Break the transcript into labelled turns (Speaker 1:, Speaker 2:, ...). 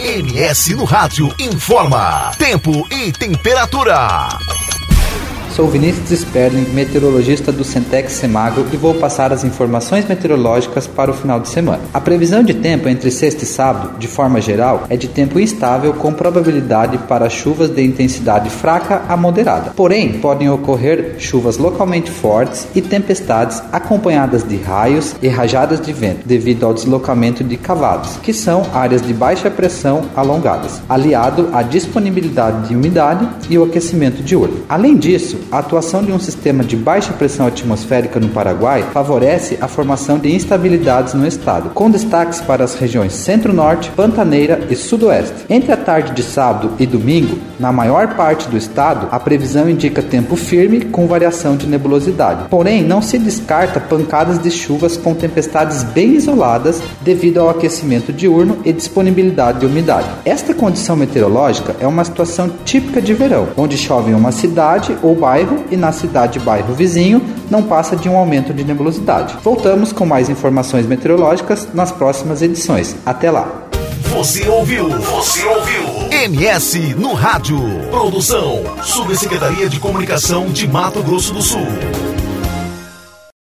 Speaker 1: MS no Rádio informa tempo e temperatura.
Speaker 2: Sou Vinícius Sperling, meteorologista do Centex Semagro, e vou passar as informações meteorológicas para o final de semana. A previsão de tempo entre sexta e sábado, de forma geral, é de tempo instável com probabilidade para chuvas de intensidade fraca a moderada. Porém, podem ocorrer chuvas localmente fortes e tempestades acompanhadas de raios e rajadas de vento, devido ao deslocamento de cavados, que são áreas de baixa pressão alongadas, aliado à disponibilidade de umidade e o aquecimento diurno. Além disso, a atuação de um sistema de baixa pressão atmosférica no Paraguai favorece a formação de instabilidades no estado, com destaques para as regiões centro-norte, pantaneira e sudoeste. Entre a tarde de sábado e domingo, na maior parte do estado, a previsão indica tempo firme com variação de nebulosidade. Porém, não se descarta pancadas de chuvas com tempestades bem isoladas devido ao aquecimento diurno e disponibilidade de umidade. Esta condição meteorológica é uma situação típica de verão, onde chove em uma cidade ou bairro e na cidade-bairro vizinho não passa de um aumento de nebulosidade. Voltamos com mais informações meteorológicas nas próximas edições. Até lá!
Speaker 1: Você ouviu MS no Rádio. Produção, Subsecretaria de Comunicação de Mato Grosso do Sul.